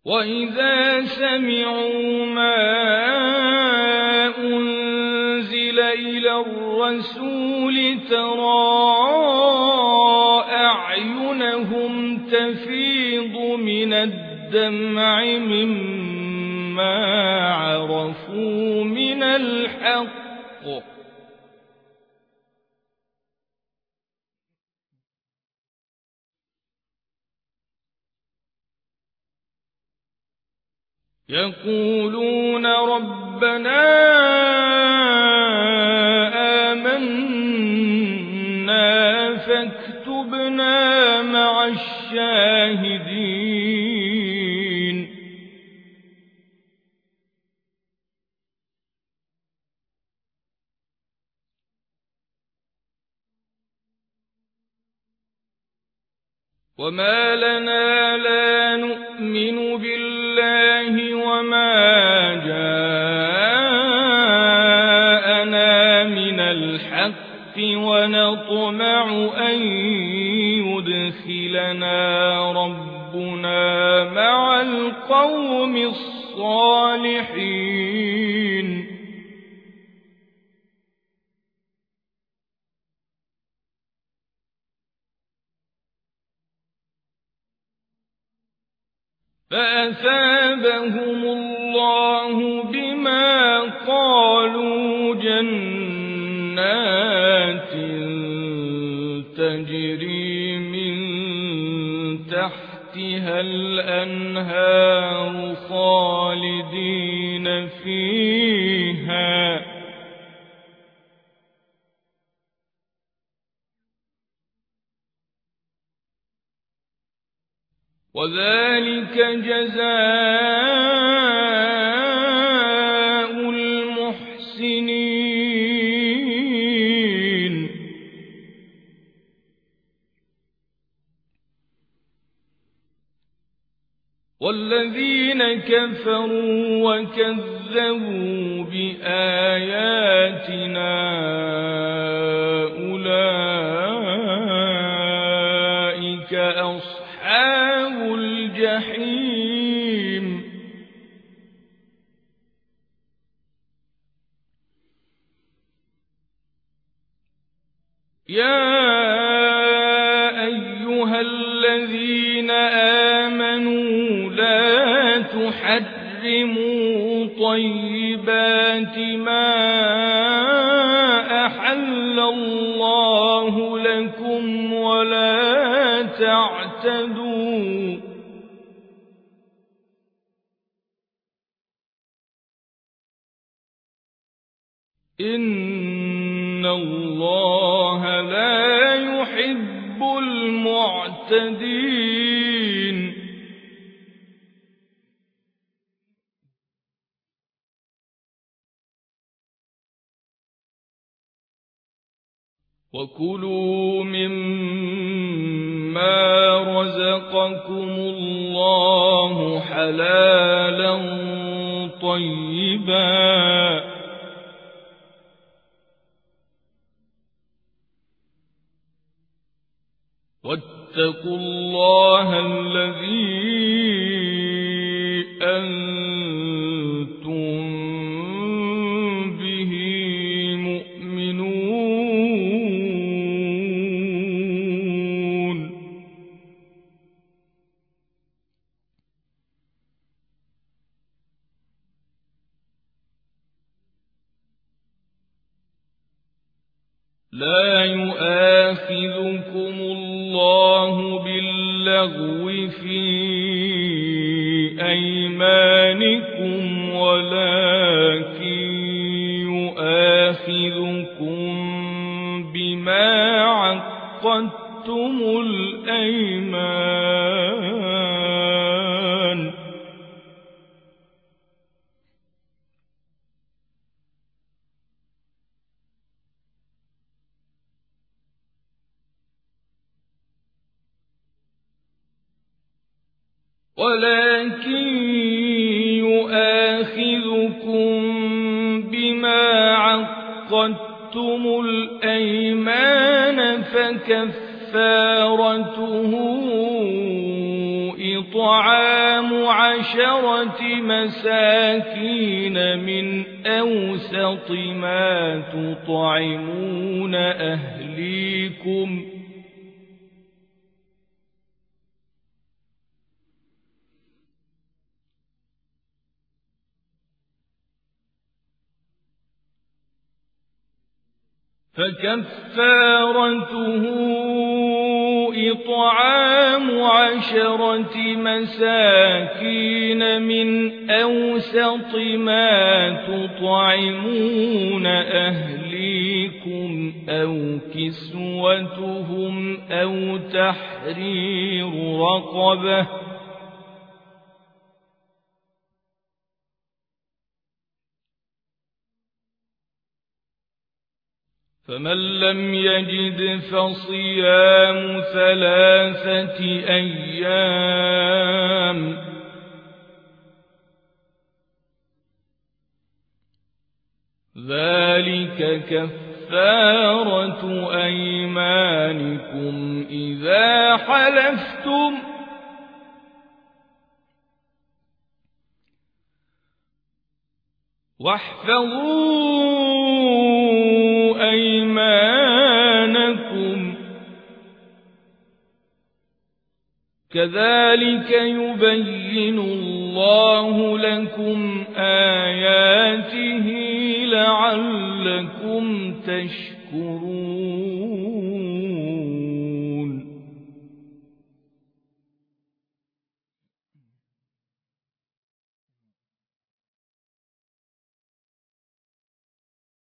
وَإِذَا سَمِعُوا مَا أُنزِلَ إِلَى الرَّسُولِ تَرَىٰ أَعْيُنَهُمْ تَفِيضُ مِنَ الدَّمْعِ مِمَّا عَرَفُوا مِنَ الْحَقِّ يَقُولُونَ رَبَّنَا آمَنَّا فَاكْتُبْنَا مَعَ الشَّاهِدِينَ وَمَا لَنَا لَا نُؤْمِنُ بِاللَّهِ وَمَا جَاءَنَا مِنَ الْحَقِّ وَنَطْمَعُ أَن يُدْخِلَنَا رَبُّنَا مَعَ الْقَوْمِ الصَّالِحِينَ فَأَثَابَهُمُ اللَّهُ بِمَا قَالُوا جَنَّاتٍ تَجْرِي مِن تَحْتِهَا الْأَنْهَارُ خَالِدِينَ فِيهَا وَذَلِكَ جَزَاءُ الْمُحْسِنِينَ وَالَّذِينَ كَفَرُوا وَكَذَّبُوا بِآيَاتِنَا أُولَئِكَ أَصْحَابُ الْجَحِيمِ يَا أَيُّهَا الَّذِينَ آمَنُوا لَا تُحَرِّمُوا طَيِّبَاتِ مَا أَحَلَّ اللَّهُ لَكُمْ وَلَا تَعْتَدُوا إِنَّ اللَّهَ لَا يُحِبُّ الْمُعْتَدِينَ وَكُلُوا مِمَّا رَزَقَكُمُ اللَّهُ حَلَالًا طَيِّبًا وَاتَّقُوا اللَّهَ الَّذِي أَنتُم بِهِ مُؤْمِنُونَ لا يؤاخذكم الله باللغو في أيمانكم ولكن يؤاخذكم بما عقدتم الأيمان ولكن يؤاخذكم بما عقدتم الأيمان فكفارته طعام 10 مساكين من أوسط ما تطعمون أهليكم فكفارته إطعام 10 مساكين من أوسط ما تطعمون أهليكم أو كسوتهم أو تحرير رقبة فمن لم يجد فصيام 3 أيام ذلك كفارة أيمانكم إذا حلفتم واحفظوا أيمانكم كذلك يبين الله لكم آياته لعلكم تشكرون